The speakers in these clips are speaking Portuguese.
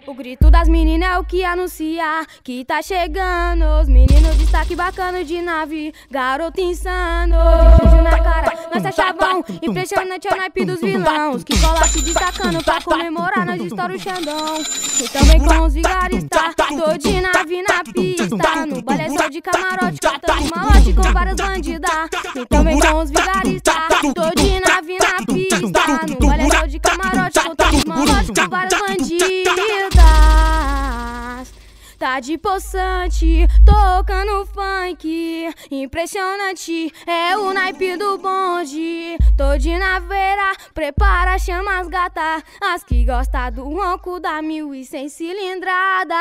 O grito das meninas é o que anuncia que tá chegando. Os meninos destaque bacana de nave, garoto insano. De juju na cara, nós é chavão. Impressionante é o naipe dos vilões que cola se destacando pra comemorar, nós estoura o Xandão. E também com os vigaristas, tô de nave na pista. No baile é só de camarote, cantando malote com várias bandidas. E também com os vigaristas, tô de nave na pista. No baile é só de camarote, cantando malote com várias bandidas. Tá de poçante, tocando funk. Impressionante, é o naipe do bonde. Tô de naveira, prepara, chama as gata, as que gostam do ronco da 1100 cilindradas.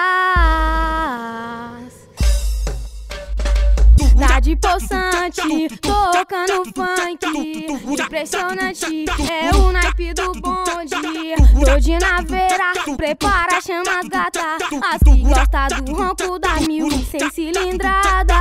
Tá de poçante, tocando funk. Impressionante, é o naipe do bonde. Tô de naveira, prepara, chama as gata, as que gostam do ronco da 1100 cilindradas.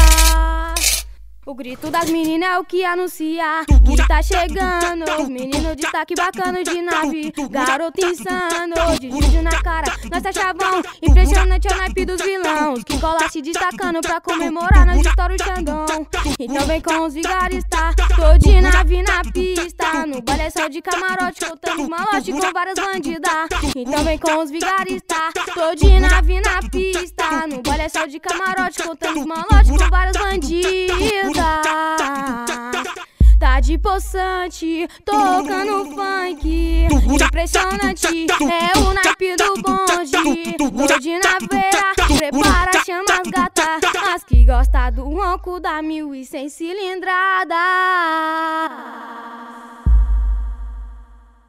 O grito das meninas é o que anuncia que tá chegando. Os meninos destaque bacana de nave, garoto insano. De juju na cara, nós é chavão. Impressionante é o naipe dos vilões que cola se destacando pra comemorar, nós estoura o Xandão. E também com os vigaristas, tô de nave na pista. No baile é só de camarote, contando malote com várias bandidas. E também com os vigaristas, tô de nave na pista. No baile é só de camarote, contando malote com várias bandidas. Tá de poçante, tocando funk. Impressionante, é o naipe do bonde. Tô de naveira, prepara, chama as gata, as que gostam do ronco da 1100 cilindradas.